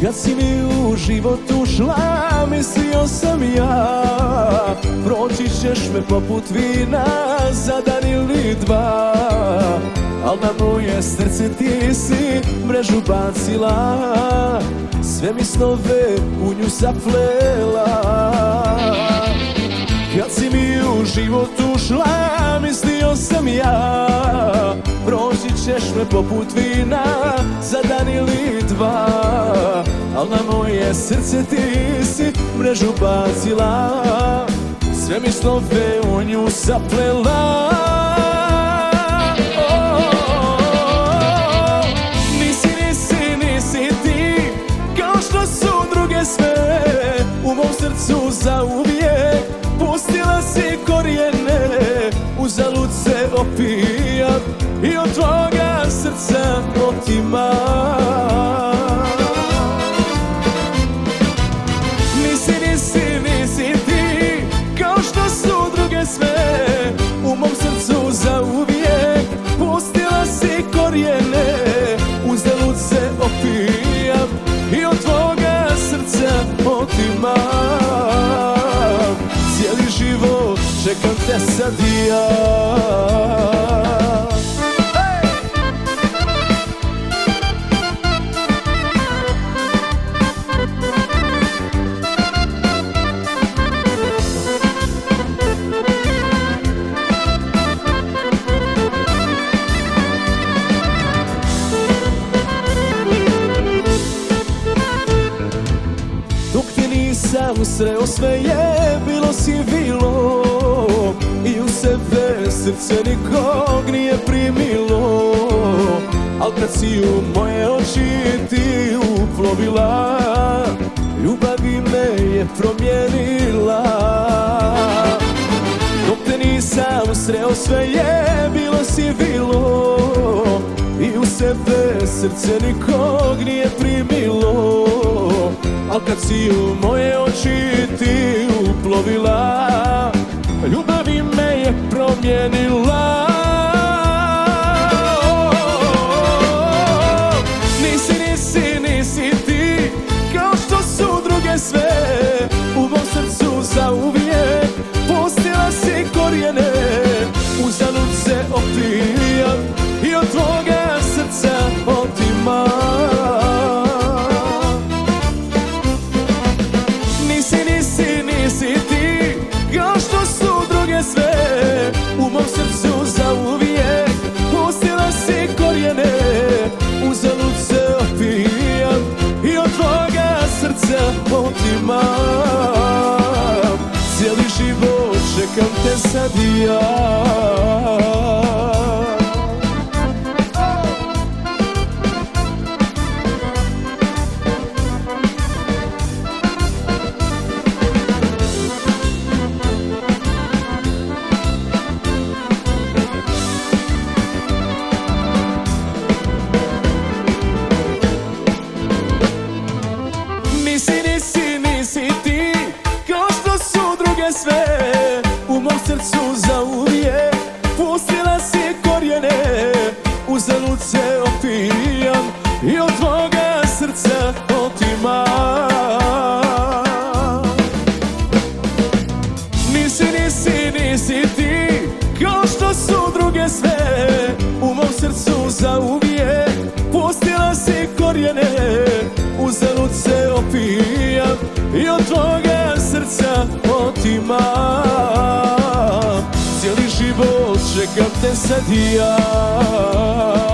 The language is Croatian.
Kad si mi u život ušla, mislio sam ja, proći ćeš me poput vina za dan ili dva. Al na moje srce ti si mrežu bacila, sve mi snove u nju zaplela. Kad si mi u život ušla, mislio sam ja, proći ćeš me poput vina za dan ili dva. Al na moje srce ti si mrežu bacila, sve mi snove u nju zaplela. Nisi ti kao što su druge sve, u mom srcu zauvijek pustila si korijene. Uzalud se opijam i od tvoga srca otimam. Nisi ti kao što su druge sve, u mom srcu zauvijek pustila si korijene. Uzalud se opijam i od tvoga srca otimam. Cijeli život čekam te sad i ja. Sam sreo sve je bilo sivilo i u sebe srce nikog nije primilo. Al kad si u moje oči ti uplovila, ljubavi me je promijenila. Dok te nisam sreo sve je bilo sivilo i u sebe srce nikog nije primilo. Al kad si u moje oči ti uplovila, ljubavi me je promijenila. Nisi ti kao što su druge sve, u mom srcu zauvijek pustila si korijene. Uzalud se opijam i od tvoga srca otimam. Nisi ti kao što su druge sve, u mom srcu zauvijek pustila si korijene. Uzalud se opijam i od tvoga srca otimam. Cijeli život čekam te sad i ja. Nisi ti kao što su druge sve, u mom srcu zauvijek pustila si korijene. Uzalud se opijam i od tvoga srca otimam. Nisi ti kao što su druge sve, u mom srcu zauvijek pustila si korijene. Uzalud se opijam i od tvoga srca otimam. Cijeli život čekam te sad i ja.